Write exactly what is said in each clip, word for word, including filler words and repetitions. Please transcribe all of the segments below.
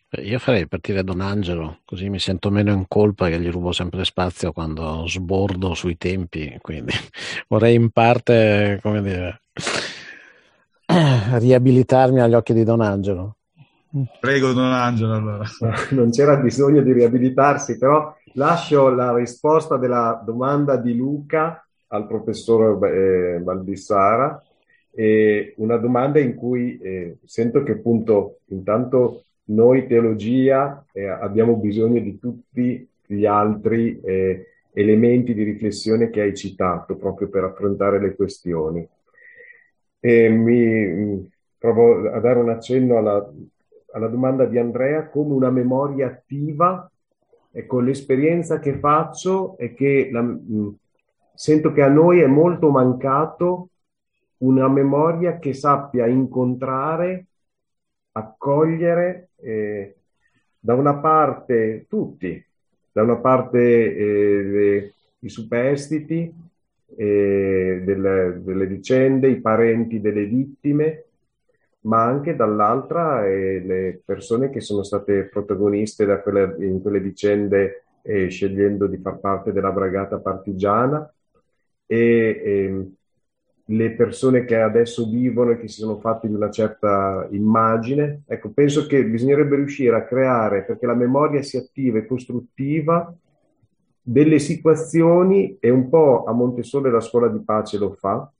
Eh, Io farei partire Don Angelo, così mi sento meno in colpa che gli rubo sempre spazio quando sbordo sui tempi, quindi vorrei in parte, come dire, riabilitarmi agli occhi di Don Angelo. Prego, Don Angelo, allora. No, non c'era bisogno di riabilitarsi, però lascio la risposta della domanda di Luca al professor eh, Valdissara, e una domanda in cui eh, sento che appunto intanto noi teologia eh, abbiamo bisogno di tutti gli altri eh, elementi di riflessione che hai citato proprio per affrontare le questioni. E mi provo a dare un accenno alla, alla domanda di Andrea come una memoria attiva. Ecco, l'esperienza che faccio è che la- mh, sento che a noi è molto mancato una memoria che sappia incontrare, accogliere eh, da una parte tutti, da una parte eh, le- i superstiti eh, delle, delle vicende, i parenti delle vittime, ma anche dall'altra eh, le persone che sono state protagoniste da quelle- in quelle vicende eh, scegliendo di far parte della brigata partigiana e ehm, le persone che adesso vivono e che si sono fatti di una certa immagine. Ecco, penso che bisognerebbe riuscire a creare, perché la memoria si attiva e costruttiva, delle situazioni, e un po' a Montesole la scuola di pace lo fa,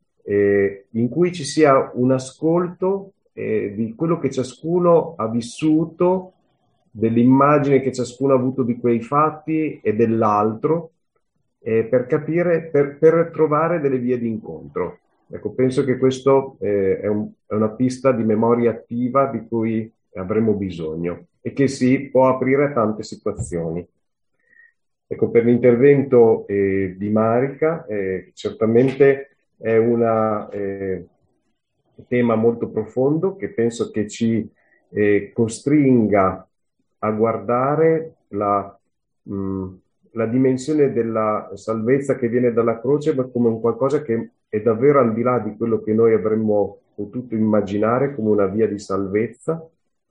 eh, in cui ci sia un ascolto eh, di quello che ciascuno ha vissuto, dell'immagine che ciascuno ha avuto di quei fatti e dell'altro, eh, per capire, per, per trovare delle vie di incontro. Ecco, penso che questo eh, è, un- è una pista di memoria attiva di cui avremo bisogno e che si può aprire a tante situazioni. Ecco, per l'intervento eh, di Marica, eh, certamente è una, eh, un tema molto profondo che penso che ci eh, costringa a guardare la, mh, la dimensione della salvezza che viene dalla croce, ma come un qualcosa che è davvero al di là di quello che noi avremmo potuto immaginare come una via di salvezza,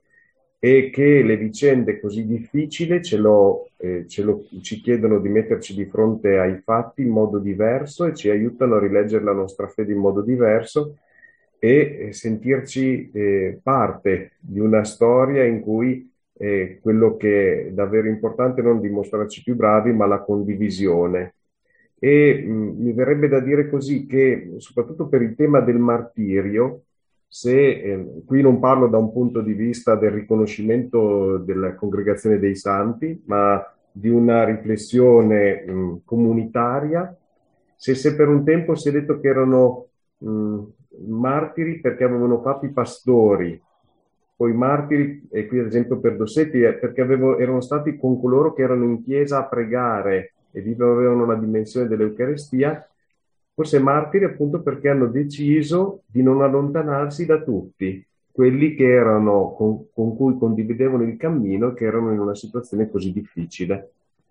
e che le vicende così difficili ce lo, eh, ce lo- ci chiedono di metterci di fronte ai fatti in modo diverso e ci aiutano a rileggere la nostra fede in modo diverso e eh, sentirci eh, parte di una storia in cui eh, quello che è davvero importante è non dimostrarci più bravi, ma la condivisione. E mh, mi verrebbe da dire così che, soprattutto per il tema del martirio, se eh, qui non parlo da un punto di vista del riconoscimento della congregazione dei santi, ma di una riflessione mh, comunitaria, se, se per un tempo si è detto che erano mh, martiri perché avevano fatto i pastori, poi martiri, e qui ad esempio per Dossetti, è perché avevo- erano stati con coloro che erano in chiesa a pregare e vivevano la dimensione dell'Eucaristia, forse martiri appunto perché hanno deciso di non allontanarsi da tutti quelli che erano, con, con cui condividevano il cammino, che erano in una situazione così difficile.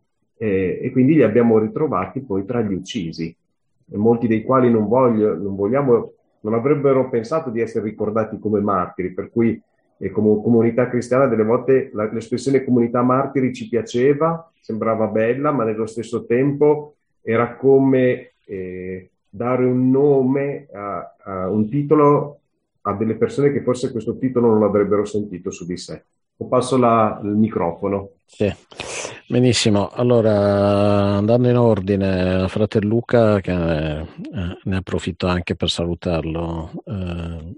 E, e quindi li abbiamo ritrovati poi tra gli uccisi, e molti dei quali non, voglio, non vogliamo, non avrebbero pensato di essere ricordati come martiri, per cui e come comunità cristiana delle volte la, l'espressione comunità martiri ci piaceva, sembrava bella, ma nello stesso tempo era come eh, dare un nome, a, a un titolo a delle persone che forse questo titolo non avrebbero sentito su di sé. O passo la, il microfono. Sì, benissimo. Allora, andando in ordine, fratello Luca, che eh, ne approfitto anche per salutarlo. Eh,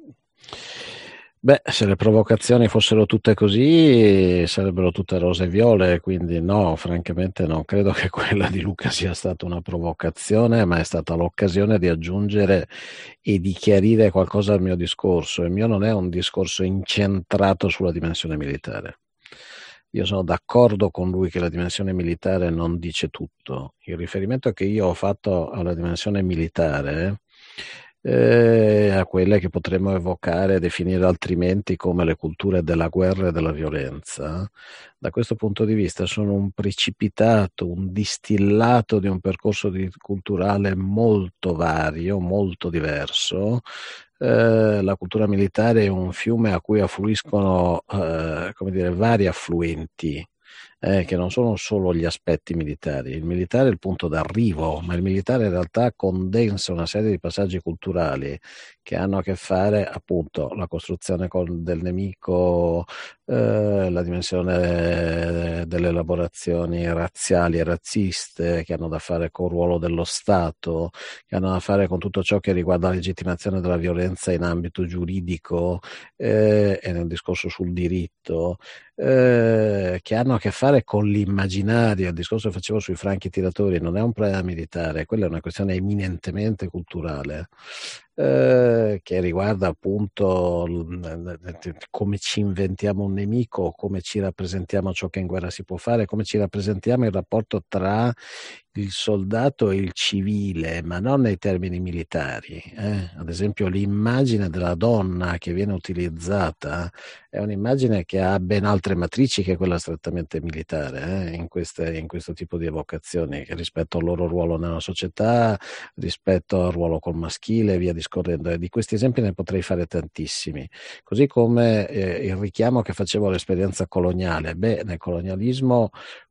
beh, se le provocazioni fossero tutte così, sarebbero tutte rose e viole, quindi no, francamente non credo che quella di Luca sia stata una provocazione, ma è stata l'occasione di aggiungere e di chiarire qualcosa al mio discorso. Il mio non è un discorso incentrato sulla dimensione militare. Io sono d'accordo con lui che la dimensione militare non dice tutto. Il riferimento che io ho fatto alla dimensione militare eh, a quelle che potremmo evocare e definire altrimenti come le culture della guerra e della violenza, da questo punto di vista sono un precipitato, un distillato di un percorso di- culturale molto vario, molto diverso, eh, la cultura militare è un fiume a cui affluiscono eh, come dire, vari affluenti. Eh, che non sono solo gli aspetti militari. Il militare è il punto d'arrivo, ma il militare in realtà condensa una serie di passaggi culturali che hanno a che fare appunto la costruzione con, del nemico, eh, la dimensione delle elaborazioni razziali e razziste, che hanno da fare col ruolo dello Stato, che hanno da fare con tutto ciò che riguarda la legittimazione della violenza in ambito giuridico eh, e nel discorso sul diritto. Eh, che hanno a che fare con l'immaginario. Il discorso che facevo sui franchi tiratori non è un problema militare, quella è una questione eminentemente culturale, eh, che riguarda appunto come ci inventiamo un nemico, come ci rappresentiamo ciò che in guerra si può fare, come ci rappresentiamo il rapporto tra il soldato e il civile, ma non nei termini militari. Eh? Ad esempio, l'immagine della donna che viene utilizzata è un'immagine che ha ben altre matrici che quella strettamente militare, eh? in, queste, in questo tipo di evocazioni, rispetto al loro ruolo nella società, rispetto al ruolo col maschile, via discorrendo. E di questi esempi ne potrei fare tantissimi. Così come eh, il richiamo che facevo all'esperienza coloniale. Beh, nel colonialismo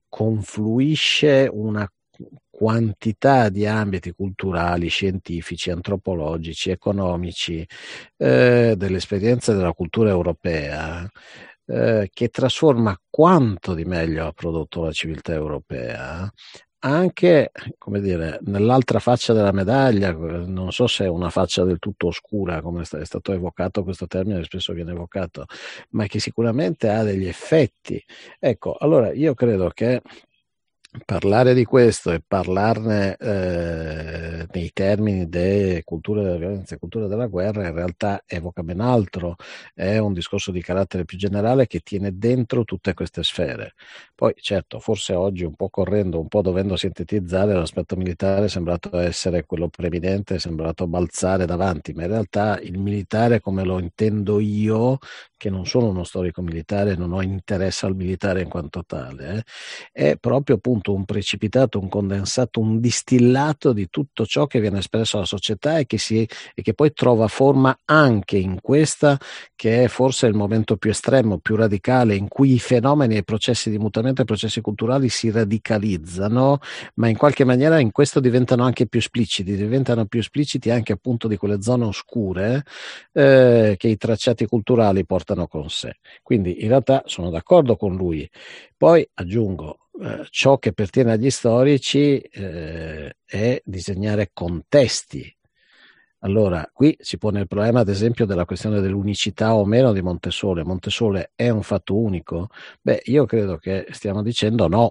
confluisce una quantità di ambiti culturali, scientifici, antropologici, economici, eh, dell'esperienza della cultura europea, eh, che trasforma quanto di meglio ha prodotto la civiltà europea, anche, come dire, nell'altra faccia della medaglia. Non so se è una faccia del tutto oscura, come è stato evocato questo termine, spesso viene evocato, ma che sicuramente ha degli effetti. Ecco, allora io credo che parlare di questo e parlarne eh, nei termini di cultura della violenza e cultura della guerra in realtà evoca ben altro, è un discorso di carattere più generale che tiene dentro tutte queste sfere. Poi certo, forse oggi un po' correndo, un po' dovendo sintetizzare, l'aspetto militare è sembrato essere quello preeminente, è sembrato balzare davanti, ma in realtà il militare come lo intendo io, che non sono uno storico militare, non ho interesse al militare in quanto tale, eh, è proprio appunto un precipitato, un condensato, un distillato di tutto ciò che viene espresso alla società e che, si, e che poi trova forma anche in questa, che è forse il momento più estremo, più radicale, in cui i fenomeni e i processi di mutamento e i processi culturali si radicalizzano, ma in qualche maniera in questo diventano anche più espliciti, diventano più espliciti anche appunto di quelle zone oscure eh, che i tracciati culturali portano con sé. Quindi in realtà sono d'accordo con lui. Poi aggiungo, eh, ciò che pertiene agli storici eh, è disegnare contesti. Allora, qui si pone il problema, ad esempio, della questione dell'unicità o meno di Montesole. Montesole è un fatto unico? Beh, io credo che stiamo dicendo no,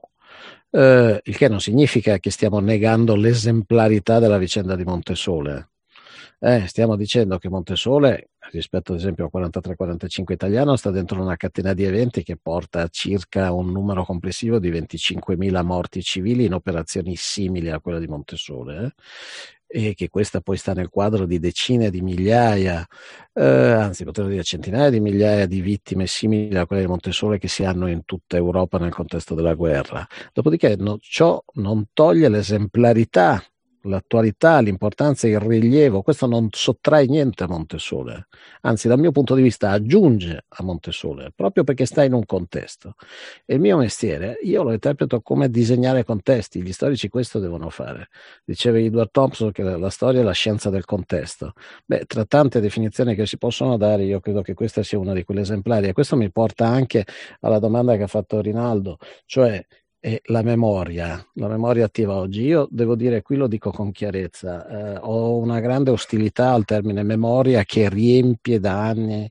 eh, il che non significa che stiamo negando l'esemplarità della vicenda di Montesole. Eh, stiamo dicendo che Montesole, rispetto ad esempio al quarantatré quarantacinque italiano, sta dentro una catena di eventi che porta a circa un numero complessivo di venticinquemila morti civili in operazioni simili a quella di Montesole, eh, e che questa poi sta nel quadro di decine di migliaia, eh, anzi potrei dire centinaia di migliaia di vittime simili a quelle di Montesole che si hanno in tutta Europa nel contesto della guerra. Dopodiché no, ciò non toglie l'esemplarità, l'attualità, l'importanza, il rilievo. Questo non sottrae niente a Montesole, anzi dal mio punto di vista aggiunge a Montesole, proprio perché sta in un contesto. E il mio mestiere, io lo interpreto come disegnare contesti. Gli storici questo devono fare. Diceva Edward Thompson che la storia è la scienza del contesto. Beh, tra tante definizioni che si possono dare, io credo che questa sia una di quelle esemplari, e questo mi porta anche alla domanda che ha fatto Rinaldo, cioè e la memoria, la memoria attiva oggi. Io devo dire, qui lo dico con chiarezza, eh, ho una grande ostilità al termine memoria che riempie da anni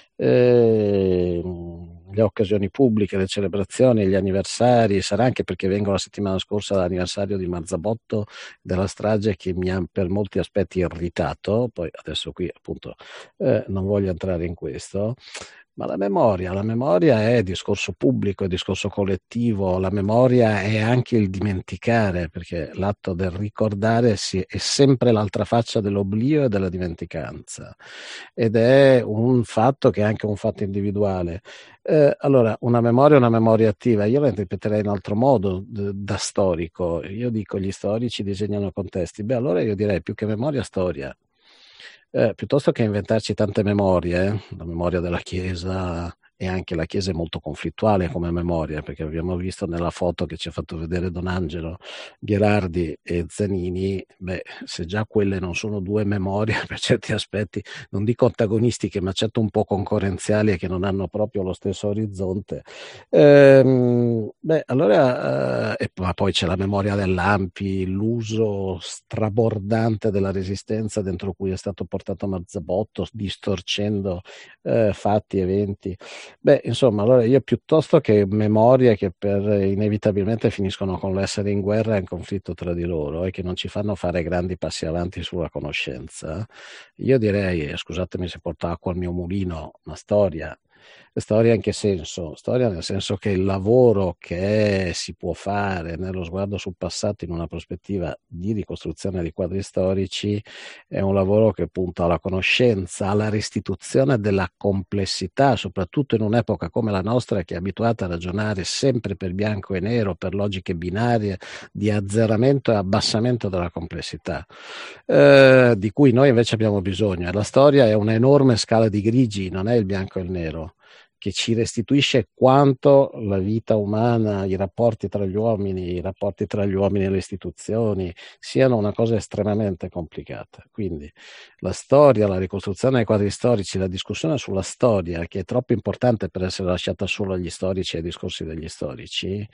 eh, le occasioni pubbliche, le celebrazioni, gli anniversari. Sarà anche perché vengo la settimana scorsa all'anniversario di Marzabotto, della strage che mi ha per molti aspetti irritato, poi adesso qui appunto eh, non voglio entrare in questo. Ma la memoria, la memoria è discorso pubblico, è discorso collettivo, la memoria è anche il dimenticare, perché l'atto del ricordare è sempre l'altra faccia dell'oblio e della dimenticanza, ed è un fatto che è anche un fatto individuale. Eh, allora, una memoria è una memoria attiva, io la interpreterei in altro modo d- da storico. Io dico gli storici disegnano contesti, beh allora io direi più che memoria, storia. eh, piuttosto che inventarci tante memorie, la memoria della Chiesa, e anche la Chiesa è molto conflittuale come memoria, perché abbiamo visto nella foto che ci ha fatto vedere Don Angelo, Gherardi e Zanini, beh, se già quelle non sono due memorie per certi aspetti, non dico antagonistiche, ma certo un po' concorrenziali e che non hanno proprio lo stesso orizzonte, ehm, beh, allora, eh, e ma poi c'è la memoria dell'A M P I, l'uso strabordante della resistenza dentro cui è stato portato Marzabotto, distorcendo eh, fatti, eventi. Beh, insomma, allora io piuttosto che memorie che per inevitabilmente finiscono con l'essere in guerra e in conflitto tra di loro e che non ci fanno fare grandi passi avanti sulla conoscenza, io direi, eh, scusatemi se porto acqua al mio mulino, ma storia. Storia in che senso? Storia nel senso che il lavoro che si può fare nello sguardo sul passato in una prospettiva di ricostruzione di quadri storici è un lavoro che punta alla conoscenza, alla restituzione della complessità, soprattutto in un'epoca come la nostra che è abituata a ragionare sempre per bianco e nero, per logiche binarie di azzeramento e abbassamento della complessità, eh, di cui noi invece abbiamo bisogno. E la storia è un'enorme scala di grigi, non è il bianco e il nero, che ci restituisce quanto la vita umana, i rapporti tra gli uomini, i rapporti tra gli uomini e le istituzioni siano una cosa estremamente complicata. Quindi la storia, la ricostruzione dei quadri storici, la discussione sulla storia, che è troppo importante per essere lasciata solo agli storici e ai discorsi degli storici,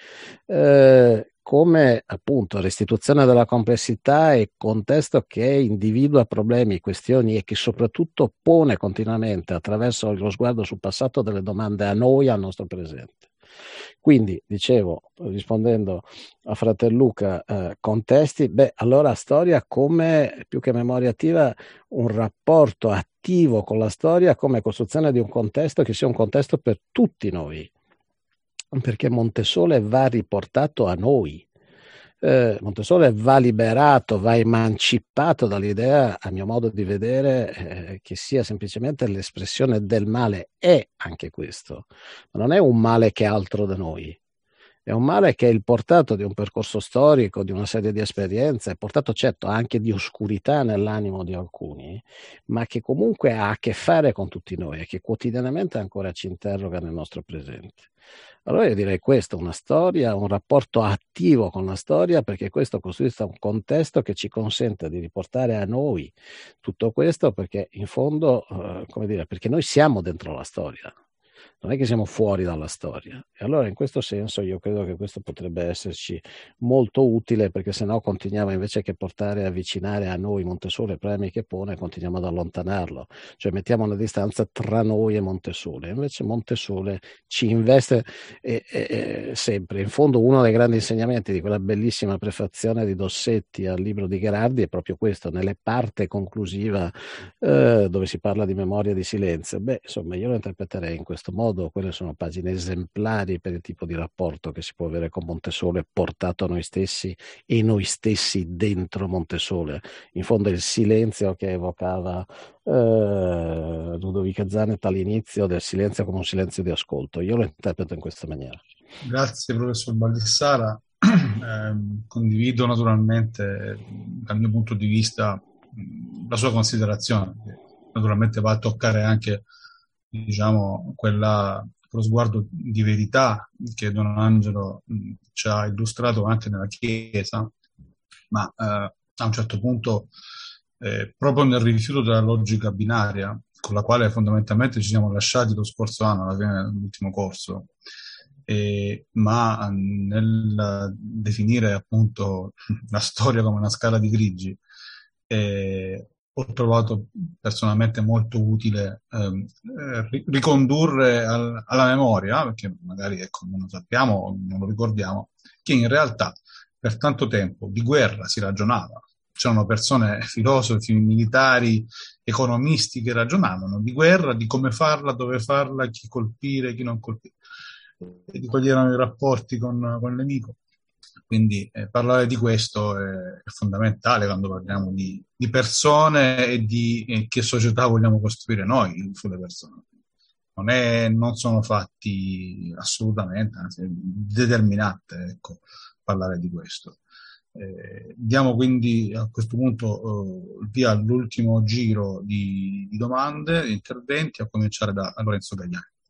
eh, come appunto restituzione della complessità e contesto che individua problemi, questioni e che soprattutto pone continuamente attraverso lo sguardo sul passato delle domande a noi, al nostro presente. Quindi, dicevo, rispondendo a Fratel Luca, eh, contesti, beh, allora storia come, più che memoria attiva, un rapporto attivo con la storia come costruzione di un contesto che sia un contesto per tutti noi, perché Montesole va riportato a noi. Eh, Montesole va liberato, va emancipato dall'idea, a mio modo di vedere, eh, che sia semplicemente l'espressione del male. È anche questo, ma non è un male che è altro da noi. È un male che è il portato di un percorso storico, di una serie di esperienze, è portato certo anche di oscurità nell'animo di alcuni, ma che comunque ha a che fare con tutti noi e che quotidianamente ancora ci interroga nel nostro presente. Allora io direi questo, una storia, un rapporto attivo con la storia, perché questo costruisce un contesto che ci consente di riportare a noi tutto questo, perché in fondo, eh, come dire, perché noi siamo dentro la storia. Non è che siamo fuori dalla storia. E allora in questo senso io credo che questo potrebbe esserci molto utile, perché sennò continuiamo, invece che portare a avvicinare a noi Montesole i problemi che pone, continuiamo ad allontanarlo. Cioè mettiamo una distanza tra noi e Montesole. Invece Montesole ci investe e, e, e sempre. In fondo uno dei grandi insegnamenti di quella bellissima prefazione di Dossetti al libro di Gherardi è proprio questo, nelle parte conclusiva eh, dove si parla di memoria di silenzio. Beh, insomma, io lo interpreterei in questo modo. Quelle sono pagine esemplari per il tipo di rapporto che si può avere con Montesole portato a noi stessi e noi stessi dentro Montesole. In fondo il silenzio che evocava eh, Ludovica Zanet all'inizio, del silenzio come un silenzio di ascolto. Io lo interpreto in questa maniera. Grazie professor Baldissara. Eh, condivido naturalmente dal mio punto di vista la sua considerazione, che naturalmente va a toccare anche, diciamo, quella, quello sguardo di verità che Don Angelo mh, ci ha illustrato anche nella Chiesa, ma eh, a un certo punto, eh, proprio nel rifiuto della logica binaria, con la quale fondamentalmente ci siamo lasciati lo scorso anno, alla fine dell'ultimo corso, eh, ma nel definire appunto la storia come una scala di grigi, eh, ho trovato personalmente molto utile ehm, eh, ricondurre al, alla memoria, perché magari ecco, non lo sappiamo o non lo ricordiamo, che in realtà per tanto tempo di guerra si ragionava. C'erano persone, filosofi, militari, economisti che ragionavano di guerra, di come farla, dove farla, chi colpire, chi non colpire, e di quali erano i rapporti con, con il nemico. Quindi eh, parlare di questo è, è fondamentale quando parliamo di, di persone e di eh, che società vogliamo costruire noi sulle persone. Non, è, non sono fatti assolutamente, anzi, determinante, ecco, parlare di questo. Eh, diamo quindi a questo punto eh, via all'ultimo giro di, di domande, di interventi, a cominciare da Lorenzo Gagliani.